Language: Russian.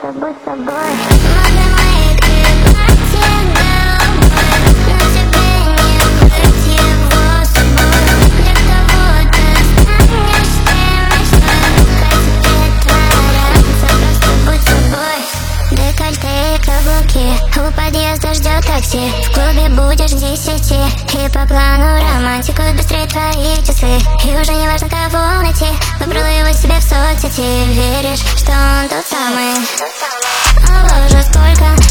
будь собой. Моды мои платье голубое, но тебе не быть его собой. Для кого-то станешь ты мечтой, хоть тебе твоя разница, просто будь собой. Декольте и каблуки, у подъезда ждет такси, в клубе будешь к 10, и по плану романтику быстрее твои часы. И уже не важно, кого найти, выбрала его себе в соцсети. Веришь, что он тот самый? О боже, сколько